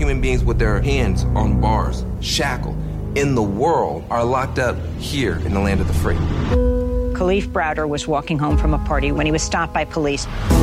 human beings with their hands on bars, shackled, in the world are locked up here in the land of the free. Khalif Browder was walking home from a party when he was stopped by police.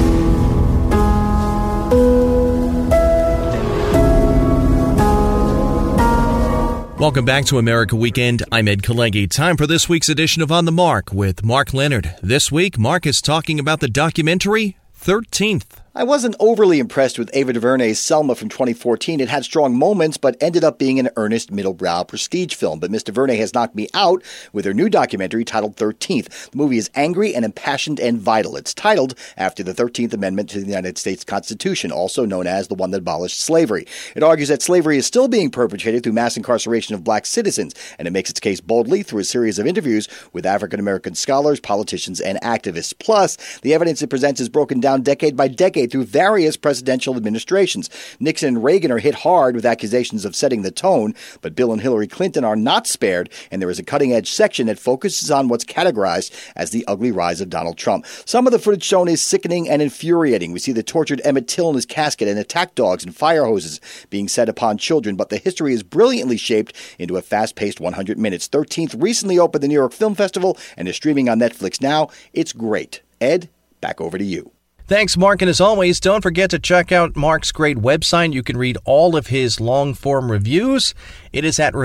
Welcome back to America Weekend. I'm Ed Kalegi. Time for this week's edition of On the Mark with Mark Leonard. This week, Mark is talking about the documentary 13th. I wasn't overly impressed with Ava DuVernay's Selma from 2014. It had strong moments, but ended up being an earnest middle-brow prestige film. But Miss DuVernay has knocked me out with her new documentary titled 13th. The movie is angry and impassioned and vital. It's titled after the 13th Amendment to the United States Constitution, also known as the one that abolished slavery. It argues that slavery is still being perpetrated through mass incarceration of black citizens, and it makes its case boldly through a series of interviews with African-American scholars, politicians, and activists. Plus, the evidence it presents is broken down decade by decade through various presidential administrations. Nixon and Reagan are hit hard with accusations of setting the tone, but Bill and Hillary Clinton are not spared, and there is a cutting-edge section that focuses on what's categorized as the ugly rise of Donald Trump. Some of the footage shown is sickening and infuriating. We see the tortured Emmett Till in his casket and attack dogs and fire hoses being set upon children, but the history is brilliantly shaped into a fast-paced 100 minutes. 13th recently opened the New York Film Festival and is streaming on Netflix now. It's great. Ed, back over to you. Thanks, Mark, and as always, don't forget to check out Mark's great website. You can read all of his long-form reviews. It is at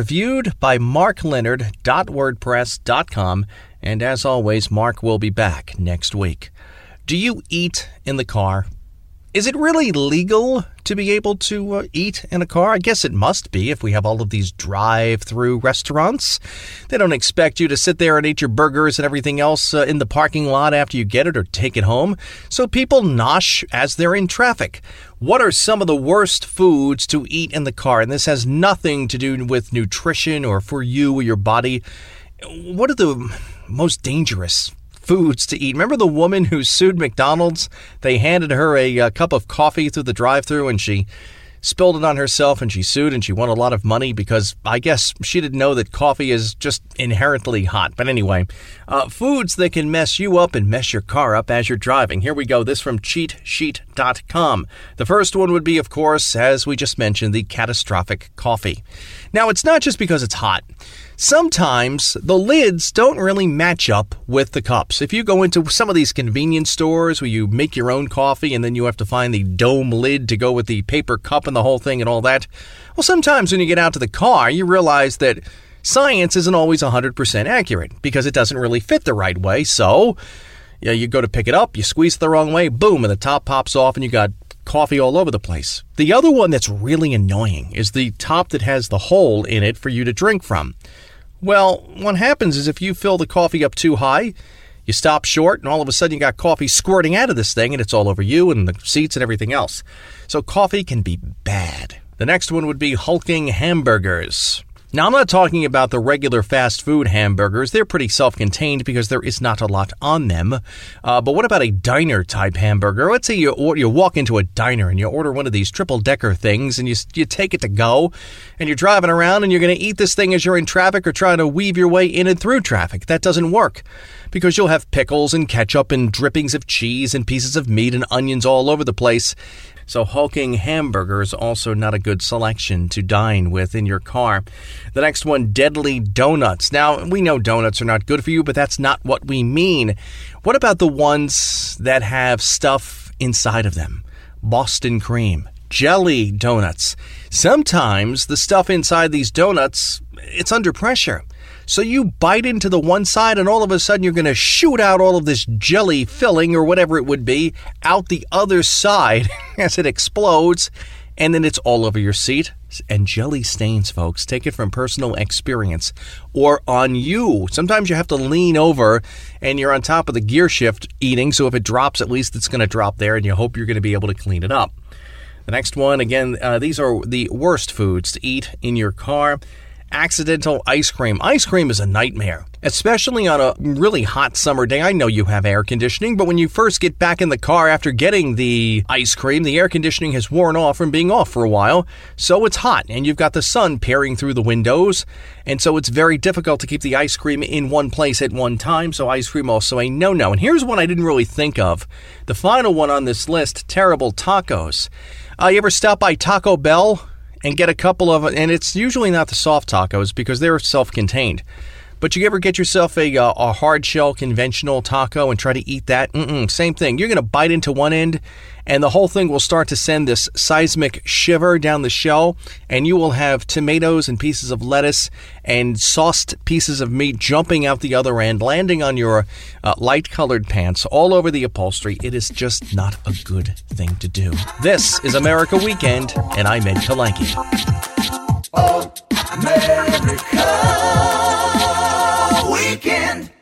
reviewedbymarkleonard.wordpress.com, and as always, Mark will be back next week. Do you eat in the car? Is it really legal to be able to eat in a car? I guess it must be if we have all of these drive-through restaurants. They don't expect you to sit there and eat your burgers and everything else in the parking lot after you get it or take it home. So people nosh as they're in traffic. What are some of the worst foods to eat in the car? And this has nothing to do with nutrition or for you or your body. What are the most dangerous foods to eat? Remember the woman who sued McDonald's? They handed her a cup of coffee through the drive-thru and she spilled it on herself and she sued and she won a lot of money because I guess she didn't know that coffee is just inherently hot. But anyway, foods that can mess you up and mess your car up as you're driving. Here we go. This from cheatsheet.com. The first one would be, of course, as we just mentioned, the catastrophic coffee. Now, it's not just because it's hot. Sometimes the lids don't really match up with the cups. If you go into some of these convenience stores where you make your own coffee and then you have to find the dome lid to go with the paper cup and the whole thing and all that, well, sometimes when you get out to the car, you realize that science isn't always 100% accurate because it doesn't really fit the right way. So, you go to pick it up, you squeeze it the wrong way, boom, and the top pops off and you got coffee all over the place. The other one that's really annoying is the top that has the hole in it for you to drink from. Well, what happens is if you fill the coffee up too high, you stop short, and all of a sudden you got coffee squirting out of this thing, and it's all over you and the seats and everything else. So coffee can be bad. The next one would be hulking hamburgers. Now, I'm not talking about the regular fast food hamburgers. They're pretty self-contained because there is not a lot on them. But what about a diner-type hamburger? Let's say you walk into a diner and you order one of these triple-decker things and you take it to go, and you're driving around and you're going to eat this thing as you're in traffic or trying to weave your way in and through traffic. That doesn't work because you'll have pickles and ketchup and drippings of cheese and pieces of meat and onions all over the place. So hulking hamburger is also not a good selection to dine with in your car. The next one, deadly donuts. Now, we know donuts are not good for you, but that's not what we mean. What about the ones that have stuff inside of them? Boston cream, jelly donuts. Sometimes the stuff inside these donuts, it's under pressure. So you bite into the one side and all of a sudden you're going to shoot out all of this jelly filling or whatever it would be out the other side as it explodes, and then it's all over your seat. And jelly stains, folks. Take it from personal experience. Or on you. Sometimes you have to lean over and you're on top of the gear shift eating, so if it drops, at least it's going to drop there and you hope you're going to be able to clean it up. The next one, again, these are the worst foods to eat in your car. Accidental ice cream. Ice cream is a nightmare, especially on a really hot summer day. I know you have air conditioning, but when you first get back in the car after getting the ice cream, the air conditioning has worn off from being off for a while, so it's hot, and you've got the sun peering through the windows, and so it's very difficult to keep the ice cream in one place at one time, so ice cream also a no-no. And here's one I didn't really think of. The final one on this list, terrible tacos. You ever stop by Taco Bell and get a couple of, and it's usually not the soft tacos because they're self-contained. But you ever get yourself a hard shell conventional taco and try to eat that? Same thing. You're going to bite into one end and the whole thing will start to send this seismic shiver down the shell, and you will have tomatoes and pieces of lettuce and sauced pieces of meat jumping out the other end, landing on your light-colored pants all over the upholstery. It is just not a good thing to do. This is America Weekend, and I'm Ed Kalanke. Oh, America Weekend.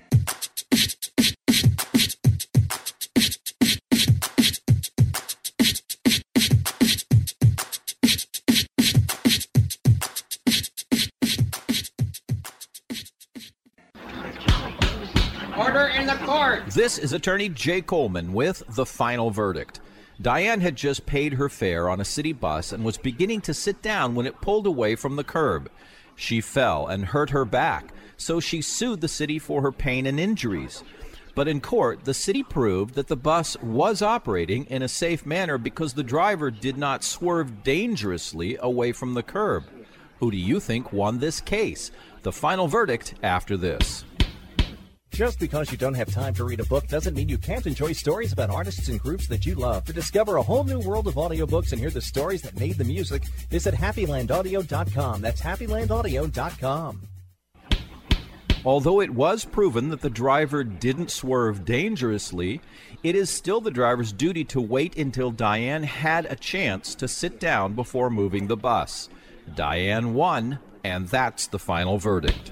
Order in the court. This is attorney Jay Coleman with the final verdict. Diane had just paid her fare on a city bus and was beginning to sit down when it pulled away from the curb. She fell and hurt her back, so she sued the city for her pain and injuries. But in court, the city proved that the bus was operating in a safe manner because the driver did not swerve dangerously away from the curb. Who do you think won this case? The final verdict after this. Just because you don't have time to read a book doesn't mean you can't enjoy stories about artists and groups that you love. To discover a whole new world of audiobooks and hear the stories that made the music, visit HappyLandAudio.com. That's HappyLandAudio.com. Although it was proven that the driver didn't swerve dangerously, it is still the driver's duty to wait until Diane had a chance to sit down before moving the bus. Diane won, and that's the final verdict.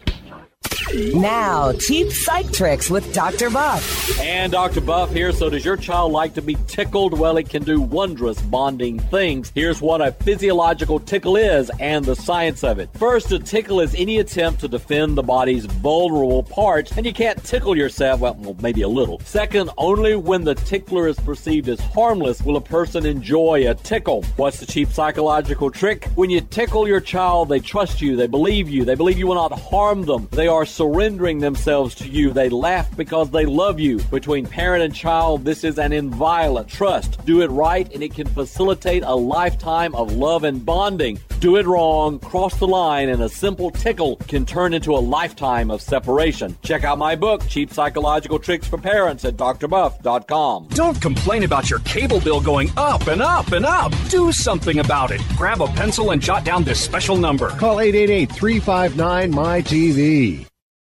Now, cheap psych tricks with Dr. Buff. And Dr. Buff here. So does your child like to be tickled? Well, it can do wondrous bonding things. Here's what a physiological tickle is and the science of it. First, a tickle is any attempt to defend the body's vulnerable parts, and you can't tickle yourself, well, maybe a little. Second, only when the tickler is perceived as harmless will a person enjoy a tickle. What's the cheap psychological trick? When you tickle your child, they trust you, they believe you will not harm them. They are surrendering themselves to you. They laugh because they love you. Between parent and child, this is an inviolate trust. Do it right, and it can facilitate a lifetime of love and bonding. Do it wrong, cross the line, and a simple tickle can turn into a lifetime of separation. Check out my book, Cheap Psychological Tricks for Parents, at drbuff.com. Don't complain about your cable bill going up and up and up. Do something about it. Grab a pencil and jot down this special number. Call 888-359-MY-TV.